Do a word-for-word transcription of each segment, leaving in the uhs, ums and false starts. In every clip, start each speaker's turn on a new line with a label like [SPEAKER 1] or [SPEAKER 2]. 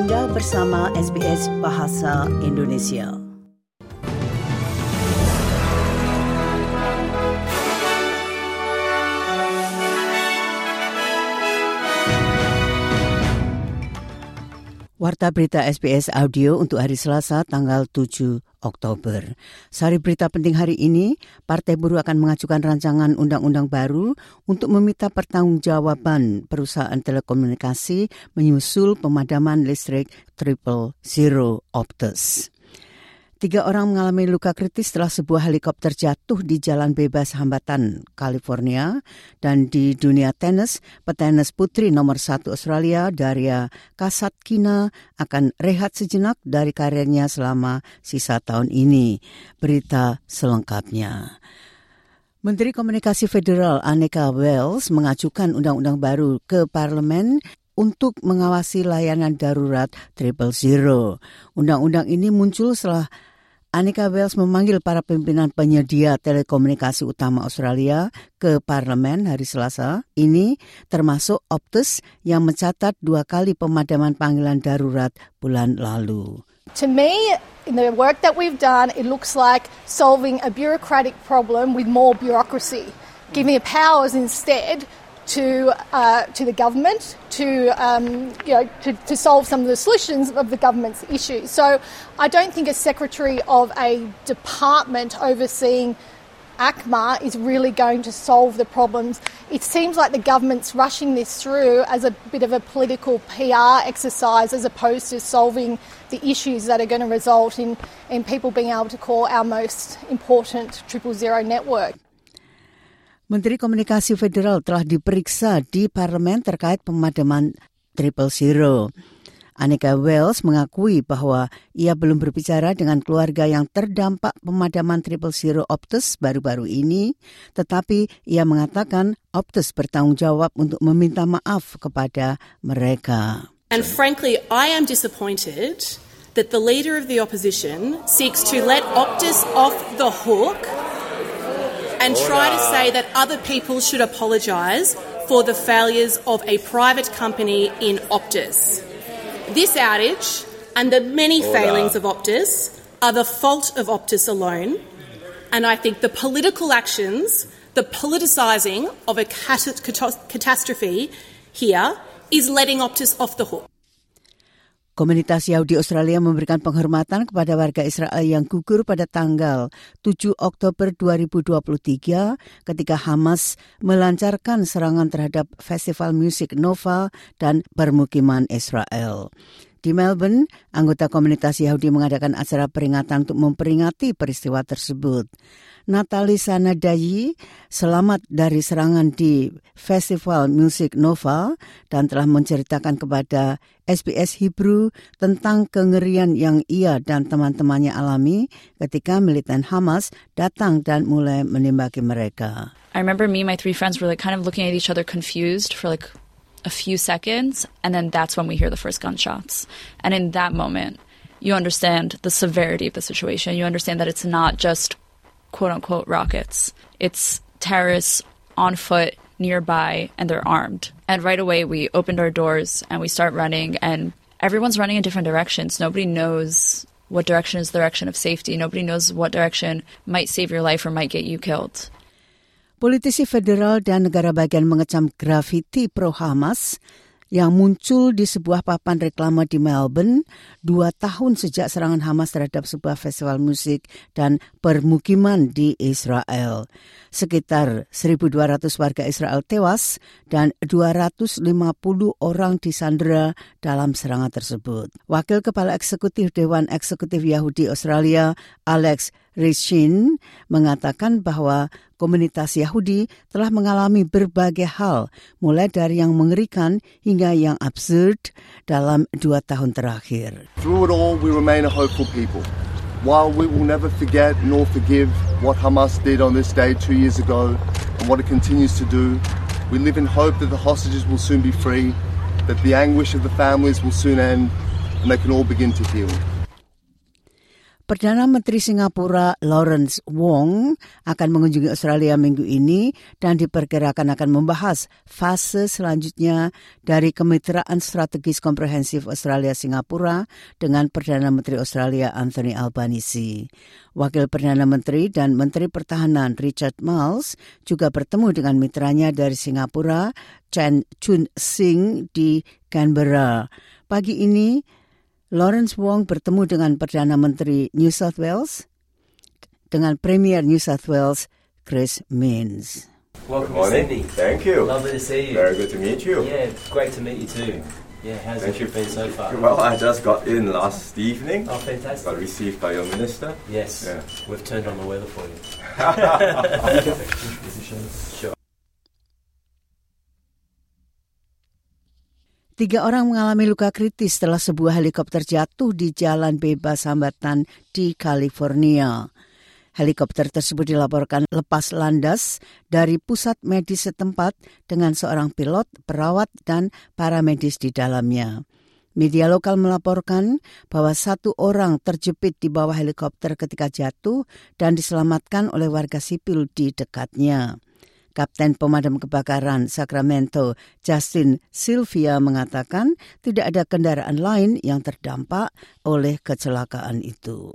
[SPEAKER 1] Anda bersama S B S Bahasa Indonesia. Warta berita S B S Audio untuk hari Selasa tanggal tujuh Oktober. Sari berita penting hari ini, Partai Buruh akan mengajukan rancangan undang-undang baru untuk meminta pertanggungjawaban perusahaan telekomunikasi menyusul pemadaman listrik Triple Zero Optus. Tiga orang mengalami luka kritis setelah sebuah helikopter jatuh di Jalan Bebas Hambatan, California. Dan di dunia tenis, petenis putri nomor satu Australia, Daria Kasatkina, akan rehat sejenak dari karirnya selama sisa tahun ini. Berita selengkapnya. Menteri Komunikasi Federal Annika Wells mengajukan undang-undang baru ke Parlemen untuk mengawasi layanan darurat Triple Zero. Undang-undang ini muncul setelah Annika Wells memanggil para pimpinan penyedia telekomunikasi utama Australia ke Parlemen hari Selasa ini, termasuk Optus yang mencatat dua kali pemadaman panggilan darurat bulan lalu.
[SPEAKER 2] To me, in the work that we've done, it looks like solving a bureaucratic problem with more bureaucracy, giving the powers instead to uh, to the government to um, you know to, to solve some of the solutions of the government's issues. So I don't think a secretary of a department overseeing A C M A is really going to solve the problems. It seems like the government's rushing this through as a bit of a political P R exercise as opposed to solving the issues that are going to result in, in people being able to call our most important triple zero network.
[SPEAKER 1] Menteri Komunikasi Federal telah diperiksa di Parlemen terkait pemadaman Triple Zero. Annika Wells mengakui bahwa ia belum berbicara dengan keluarga yang terdampak pemadaman Triple Zero Optus baru-baru ini, tetapi ia mengatakan Optus bertanggung jawab untuk meminta maaf kepada mereka.
[SPEAKER 3] And frankly, I am disappointed that the leader of the opposition seeks to let Optus off the hook and try to say that other people should apologise for the failures of a private company in Optus. This outage and the many failings of Optus are the fault of Optus alone, and I think the political actions, the politicising of a cat- cat- catastrophe here is letting Optus off the hook.
[SPEAKER 1] Komunitas Yahudi Australia memberikan penghormatan kepada warga Israel yang gugur pada tanggal tujuh Oktober dua ribu dua puluh tiga ketika Hamas melancarkan serangan terhadap festival musik Nova dan permukiman Israel. Di Melbourne, anggota komunitas Yahudi mengadakan acara peringatan untuk memperingati peristiwa tersebut. Natalie Sanadayi selamat dari serangan di Festival Musik Nova dan telah menceritakan kepada S B S Hebrew tentang kengerian yang ia dan teman-temannya alami ketika militan Hamas datang dan mulai menembaki mereka.
[SPEAKER 4] I remember me and my three friends were like kind of looking at each other confused for like a few seconds, and then that's when we hear the first gunshots. And in that moment, you understand the severity of the situation. You understand that it's not just quote-unquote rockets. It's terrorists on foot nearby, and they're armed. And right away, we opened our doors, and we start running, and everyone's running in different directions. Nobody knows what direction is the direction of safety. Nobody knows what direction might save your life or might get you killed.
[SPEAKER 1] Politisi federal dan negara bagian mengecam grafiti pro-Hamas yang muncul di sebuah papan reklame di Melbourne dua tahun sejak serangan Hamas terhadap sebuah festival musik dan permukiman di Israel. Sekitar seribu dua ratus warga Israel tewas dan dua ratus lima puluh orang disandera dalam serangan tersebut. Wakil Kepala Eksekutif Dewan Eksekutif Yahudi Australia, Alex Rishin, mengatakan bahwa komunitas Yahudi telah mengalami berbagai hal, mulai dari yang mengerikan hingga yang absurd dalam dua tahun terakhir.
[SPEAKER 5] Through it all, we remain a hopeful people. While we will never forget nor forgive what Hamas did on this day two years ago and what it continues to do, we live in hope that the hostages will soon be free, that the anguish of the families will soon end, and they can all begin to heal.
[SPEAKER 1] Perdana Menteri Singapura Lawrence Wong akan mengunjungi Australia minggu ini dan diperkirakan akan membahas fase selanjutnya dari kemitraan strategis komprehensif Australia-Singapura dengan Perdana Menteri Australia Anthony Albanese. Wakil Perdana Menteri dan Menteri Pertahanan Richard Marles juga bertemu dengan mitranya dari Singapura, Chen Chun-sing, di Canberra. Pagi ini, Lawrence Wong bertemu dengan Perdana Menteri New South Wales dengan Premier New South Wales Chris Minns.
[SPEAKER 6] Welcome
[SPEAKER 7] Good morning.
[SPEAKER 6] to Sydney.
[SPEAKER 7] Thank you.
[SPEAKER 6] Lovely to see you.
[SPEAKER 7] Very good to meet you.
[SPEAKER 6] Yeah, it's great to meet you too. Yeah, how's
[SPEAKER 7] Thank
[SPEAKER 6] it
[SPEAKER 7] you.
[SPEAKER 6] been so far?
[SPEAKER 7] Well, I just got in last evening.
[SPEAKER 6] Oh, fantastic.
[SPEAKER 7] Got received by your minister.
[SPEAKER 6] Yes,
[SPEAKER 7] Yeah.
[SPEAKER 6] we've turned on the weather for you. Sure.
[SPEAKER 1] Tiga orang mengalami luka kritis setelah sebuah helikopter jatuh di jalan bebas hambatan di California. Helikopter tersebut dilaporkan lepas landas dari pusat medis setempat dengan seorang pilot, perawat, dan paramedis di dalamnya. Media lokal melaporkan bahwa satu orang terjepit di bawah helikopter ketika jatuh dan diselamatkan oleh warga sipil di dekatnya. Kapten Pemadam Kebakaran Sacramento, Justin Sylvia, mengatakan tidak ada kendaraan lain yang terdampak oleh kecelakaan itu.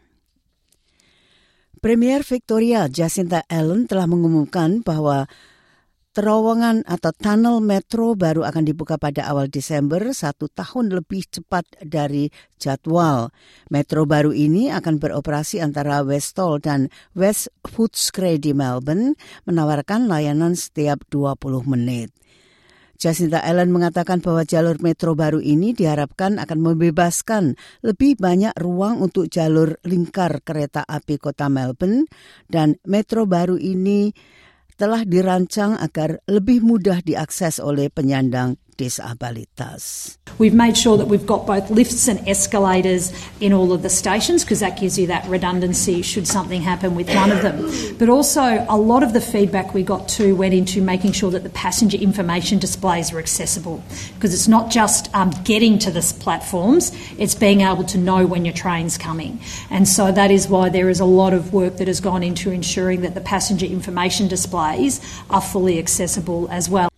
[SPEAKER 1] Premier Victoria Jacinta Allen telah mengumumkan bahwa terowongan atau tunnel metro baru akan dibuka pada awal Desember, satu tahun lebih cepat dari jadwal. Metro baru ini akan beroperasi antara Westall dan West Footscray di Melbourne, menawarkan layanan setiap dua puluh menit. Jacinta Allen mengatakan bahwa jalur metro baru ini diharapkan akan membebaskan lebih banyak ruang untuk jalur lingkar kereta api kota Melbourne, dan metro baru ini telah dirancang agar lebih mudah diakses oleh penyandang disabilitas.
[SPEAKER 8] We've made sure that we've got both lifts and escalators in all of the stations because that gives you that redundancy should something happen with one of them. But also a lot of the feedback we got too went into making sure that the passenger information displays are accessible, because it's not just um, getting to the platforms, it's being able to know when your train's coming. And so that is why there is a lot of work that has gone into ensuring that the passenger information displays are fully accessible as well.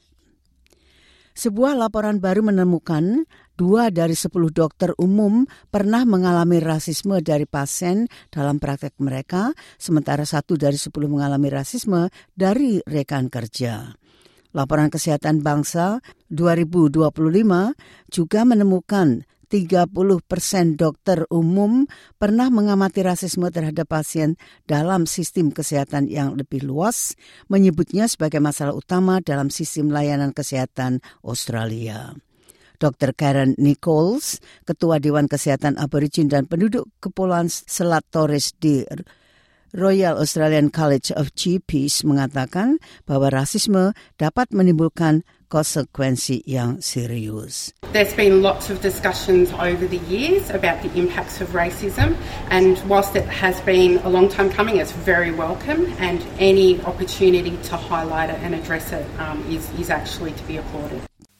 [SPEAKER 1] Sebuah laporan baru menemukan dua dari sepuluh dokter umum pernah mengalami rasisme dari pasien dalam praktek mereka, sementara satu dari sepuluh mengalami rasisme dari rekan kerja. Laporan Kesehatan Bangsa dua ribu dua puluh lima juga menemukan tiga puluh persen dokter umum pernah mengamati rasisme terhadap pasien dalam sistem kesehatan yang lebih luas, menyebutnya sebagai masalah utama dalam sistem layanan kesehatan Australia. dokter Karen Nichols, Ketua Dewan Kesehatan Aborigin dan Penduduk Kepulauan Selat Torres di Royal Australian College of G Ps, mengatakan bahwa rasisme dapat menimbulkan konsekuensi yang serius.
[SPEAKER 9] There's been lots of discussions over the years about the impacts of racism, and whilst it has been a long time coming, it's very welcome, and any opportunity to highlight it and address it um, is, is actually to be applauded.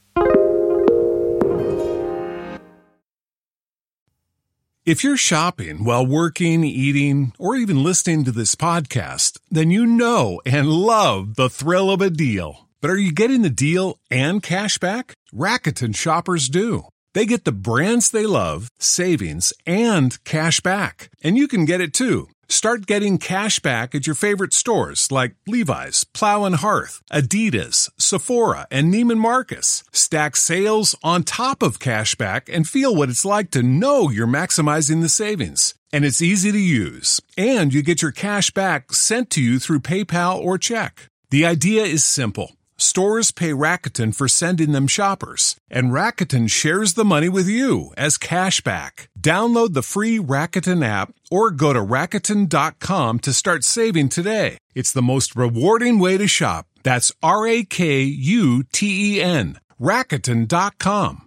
[SPEAKER 10] If you're shopping while working, eating, or even listening to this podcast, then you know and love the thrill of a deal. But are you getting the deal and cash back? Rakuten shoppers do. They get the brands they love, savings, and cash back. And you can get it too. Start getting cash back at your favorite stores like Levi's, Plow and Hearth, Adidas, Sephora, and Neiman Marcus. Stack sales on top of cash back and feel what it's like to know you're maximizing the savings. And it's easy to use. And you get your cash back sent to you through PayPal or check. The idea is simple. Stores pay Rakuten for sending them shoppers, and Rakuten shares the money with you as cash back. Download the free Rakuten app or go to Rakuten dot com to start saving today. It's the most rewarding way to shop. That's R A K U T E N. Rakuten dot com.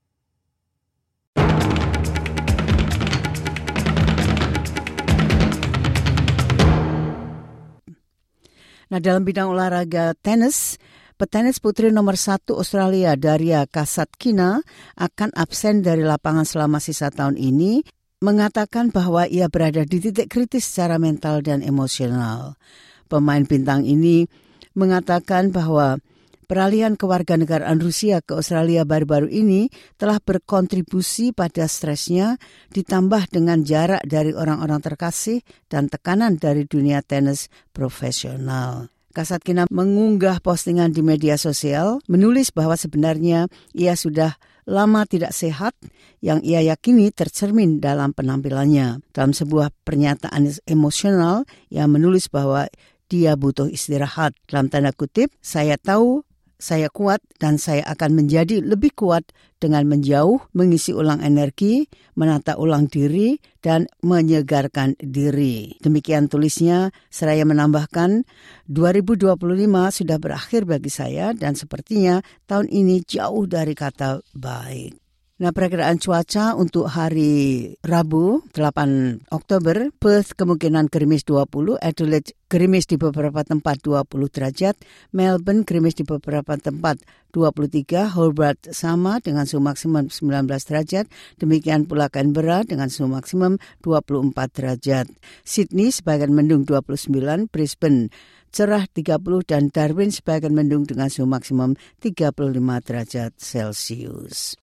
[SPEAKER 1] Nah, dalam bidang olahraga tenis, petenis putri nomor satu Australia Daria Kasatkina akan absen dari lapangan selama sisa tahun ini mengatakan bahwa ia berada di titik kritis secara mental dan emosional. Pemain bintang ini mengatakan bahwa peralihan kewarganegaraan Rusia ke Australia baru-baru ini telah berkontribusi pada stresnya, ditambah dengan jarak dari orang-orang terkasih dan tekanan dari dunia tenis profesional. Kasatkina mengunggah postingan di media sosial, menulis bahwa sebenarnya ia sudah lama tidak sehat yang ia yakini tercermin dalam penampilannya. Dalam sebuah pernyataan emosional, ia menulis bahwa dia butuh istirahat. Dalam tanda kutip, saya tahu saya kuat dan saya akan menjadi lebih kuat dengan menjauh, mengisi ulang energi, menata ulang diri, dan menyegarkan diri. Demikian tulisnya, seraya menambahkan, dua ribu dua puluh lima sudah berakhir bagi saya dan sepertinya tahun ini jauh dari kata baik. Nah, perakiraan cuaca untuk hari Rabu, delapan Oktober, Perth kemungkinan gerimis dua puluh, Adelaide gerimis di beberapa tempat dua puluh derajat, Melbourne gerimis di beberapa tempat dua puluh tiga, Hobart sama dengan suhu maksimum sembilan belas derajat, demikian pula Canberra dengan suhu maksimum dua puluh empat derajat. Sydney sebagian mendung dua puluh sembilan, Brisbane cerah tiga puluh dan Darwin sebagian mendung dengan suhu maksimum tiga puluh lima derajat Celcius.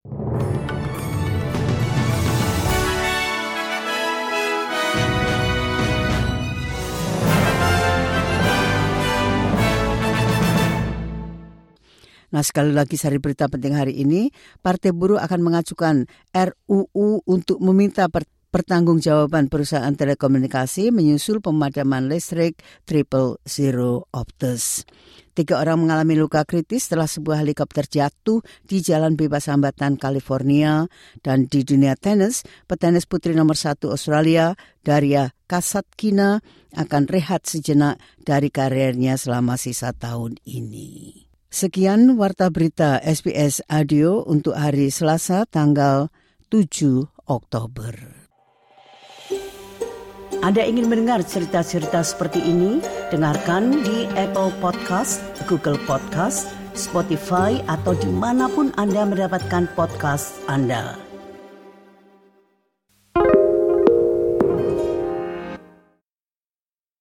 [SPEAKER 1] Nah, sekali lagi sari berita penting hari ini, Partai Buruh akan mengajukan R U U untuk meminta per- pertanggungjawaban perusahaan telekomunikasi menyusul pemadaman listrik Triple Zero Optus. Tiga orang mengalami luka kritis setelah sebuah helikopter jatuh di Jalan Bebas Hambatan, California. Dan di dunia tenis, petenis putri nomor satu Australia, Daria Kasatkina, akan rehat sejenak dari karirnya selama sisa tahun ini. Sekian Warta Berita S B S Audio untuk hari Selasa tanggal tujuh Oktober. Anda ingin mendengar cerita-cerita seperti ini? Dengarkan di Apple Podcast, Google Podcast, Spotify, atau dimanapun Anda mendapatkan podcast Anda.